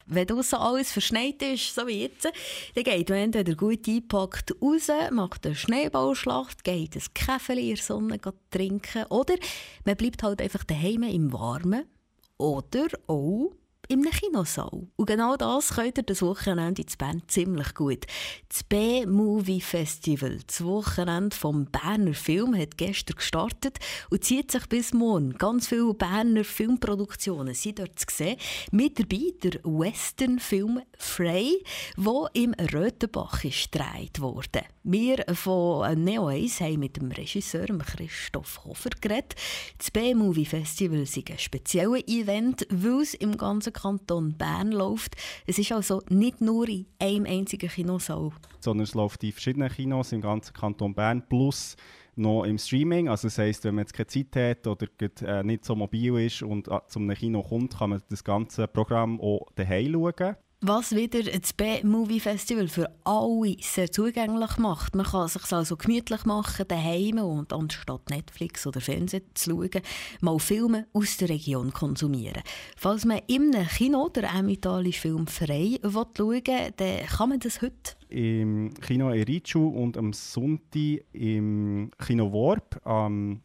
Wenn draussen alles verschneit ist, so wie jetzt, dann geht man entweder gut eingepackt raus, macht eine Schneeballschlacht, geht ein Käffeli in der Sonne trinken oder man bleibt halt einfach daheim im Warmen oder auch in einem Kinosaal. Und genau das könnt ihr das Wochenende in Bern ziemlich gut. Das B-Movie Festival, das Wochenende vom Berner Film, hat gestern gestartet und zieht sich bis morgen. Ganz viele Berner Filmproduktionen sind dort zu sehen. Mit dabei der Western-Film «Frey», der im Röthenbach ist gedreht wurde. Wir von Neo 1 haben mit dem Regisseur Christoph Hofer geredet. Das B-Movie Festival ist ein spezielles Event, weil es im ganzen Kanton Bern läuft. Es ist also nicht nur in einem einzigen Kinosaal. Sondern es läuft in verschiedenen Kinos im ganzen Kanton Bern, plus noch im Streaming. Also das heisst, wenn man jetzt keine Zeit hat oder nicht so mobil ist und zu einem Kino kommt, kann man das ganze Programm auch daheim schauen. Was wieder das B-Movie Festival für alle sehr zugänglich macht. Man kann es sich also gemütlich machen, daheim und anstatt Netflix oder Fernsehen zu schauen, mal Filme aus der Region konsumieren. Falls man in einem Kino den emmentaler Film «Frey» schauen will, dann kann man das heute. Im Kino Erichu und am Sonntag im Kino Worp am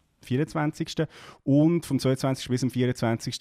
24. und vom 22. bis zum 24.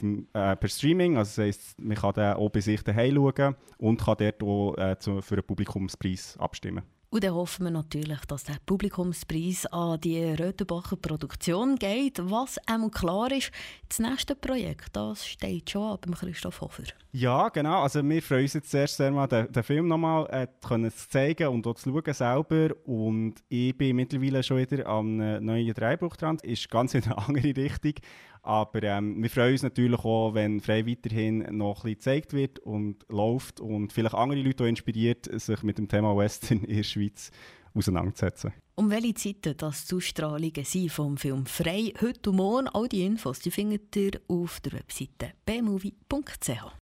Per Streaming. Also das heisst, man kann den auch bei sich daheim schauen und kann dort auch für einen Publikumspreis abstimmen. Und dann hoffen wir natürlich, dass der Publikumspreis an die Röthenbacher Produktion geht. Was einmal klar ist, das nächste Projekt, das steht schon an beim Christoph Hofer. Ja, genau. Also wir freuen uns jetzt zuerst sehr mal, den Film nochmal zu zeigen und auch zu schauen selber. Und ich bin mittlerweile schon wieder am neuen Drehbuch dran. Ist ganz in eine andere Richtung. Aber wir freuen uns natürlich auch, wenn Frey weiterhin noch ein bisschen gezeigt wird und läuft und vielleicht andere Leute auch inspiriert, sich mit dem Thema Western in der Schweiz auseinanderzusetzen. Um welche Zeiten das die Ausstrahlungen sind vom Film «Frey» heute und morgen, all die Infos die findet ihr auf der Webseite bmovie.ch.